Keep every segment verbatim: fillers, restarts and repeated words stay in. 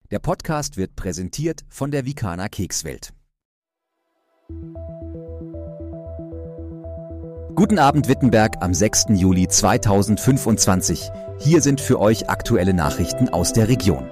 Der Podcast wird präsentiert von der Vikana Kekswelt. Guten Abend Wittenberg am sechsten Juli zweitausendfünfundzwanzig. Hier sind für euch aktuelle Nachrichten aus der Region.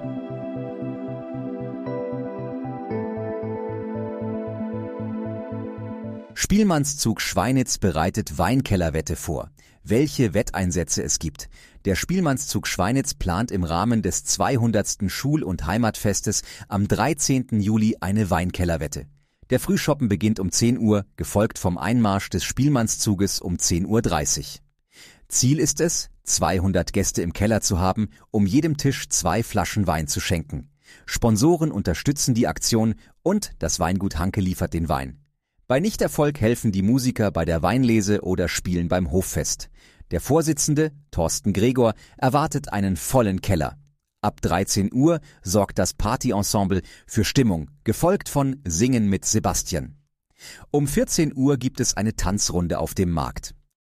Spielmannszug Schweinitz bereitet Weinkellerwette vor. Welche Wetteinsätze es gibt. Der Spielmannszug Schweinitz plant im Rahmen des zweihundertsten Schul- und Heimatfestes am dreizehnten Juli eine Weinkellerwette. Der Frühschoppen beginnt um zehn Uhr, gefolgt vom Einmarsch des Spielmannszuges um zehn Uhr dreißig. Ziel ist es, zweihundert Gäste im Keller zu haben, um jedem Tisch zwei Flaschen Wein zu schenken. Sponsoren unterstützen die Aktion und das Weingut Hanke liefert den Wein. Bei Nichterfolg helfen die Musiker bei der Weinlese oder spielen beim Hoffest. Der Vorsitzende, Thorsten Gregor, erwartet einen vollen Keller. Ab dreizehn Uhr sorgt das Partyensemble für Stimmung, gefolgt von Singen mit Sebastian. Um vierzehn Uhr gibt es eine Tanzrunde auf dem Markt.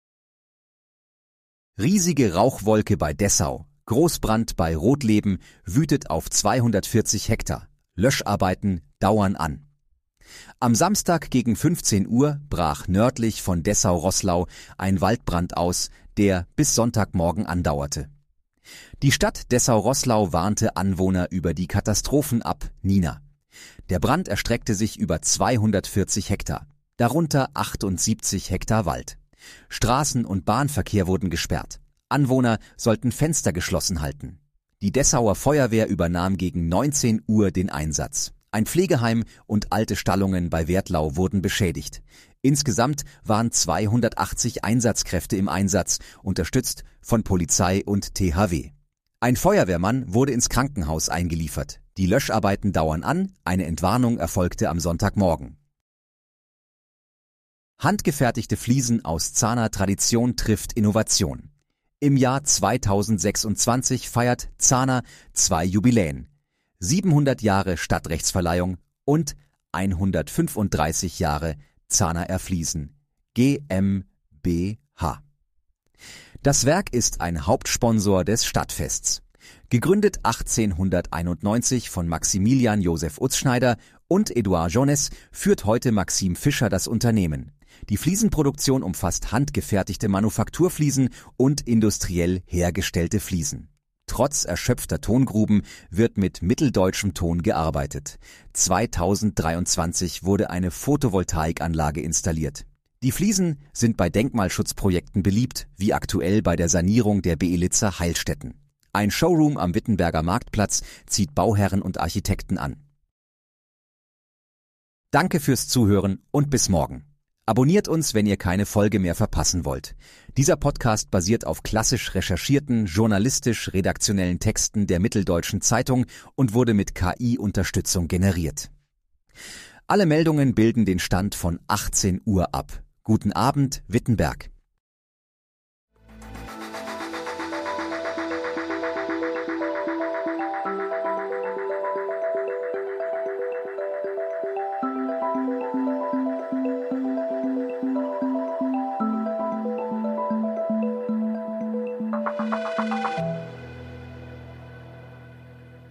Riesige Rauchwolke bei Dessau. Großbrand bei Rotleben wütet auf zweihundertvierzig Hektar. Löscharbeiten dauern an. Am Samstag gegen fünfzehn Uhr brach nördlich von Dessau-Roßlau ein Waldbrand aus, der bis Sonntagmorgen andauerte. Die Stadt Dessau-Roßlau warnte Anwohner über die Katastrophen ab Nina. Der Brand erstreckte sich über zweihundertvierzig Hektar, darunter achtundsiebzig Hektar Wald. Straßen- und Bahnverkehr wurden gesperrt. Anwohner sollten Fenster geschlossen halten. Die Dessauer Feuerwehr übernahm gegen neunzehn Uhr den Einsatz. Ein Pflegeheim und alte Stallungen bei Wertlau wurden beschädigt. Insgesamt waren zweihundertachtzig Einsatzkräfte im Einsatz, unterstützt von Polizei und T H W. Ein Feuerwehrmann wurde ins Krankenhaus eingeliefert. Die Löscharbeiten dauern an, eine Entwarnung erfolgte am Sonntagmorgen. Handgefertigte Fliesen aus Zahner Tradition trifft Innovation. Im Jahr zweitausendsechsundzwanzig feiert Zahner zwei Jubiläen. siebenhundert Jahre Stadtrechtsverleihung und hundertfünfunddreißig Jahre Zahner Erfliesen GmbH. Das Werk ist ein Hauptsponsor des Stadtfests. Gegründet achtzehnhunderteinundneunzig von Maximilian Joseph Utzschneider und Eduard Jones führt heute Maxim Fischer das Unternehmen. Die Fliesenproduktion umfasst handgefertigte Manufakturfliesen und industriell hergestellte Fliesen. Trotz erschöpfter Tongruben wird mit mitteldeutschem Ton gearbeitet. zweitausenddreiundzwanzig wurde eine Photovoltaikanlage installiert. Die Fliesen sind bei Denkmalschutzprojekten beliebt, wie aktuell bei der Sanierung der Beelitzer Heilstätten. Ein Showroom am Wittenberger Marktplatz zieht Bauherren und Architekten an. Danke fürs Zuhören und bis morgen. Abonniert uns, wenn ihr keine Folge mehr verpassen wollt. Dieser Podcast basiert auf klassisch recherchierten, journalistisch-redaktionellen Texten der Mitteldeutschen Zeitung und wurde mit K I-Unterstützung generiert. Alle Meldungen bilden den Stand von achtzehn Uhr ab. Guten Abend, Wittenberg.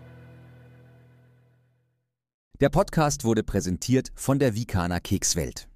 Der Podcast wurde präsentiert von der Vikana Kekswelt.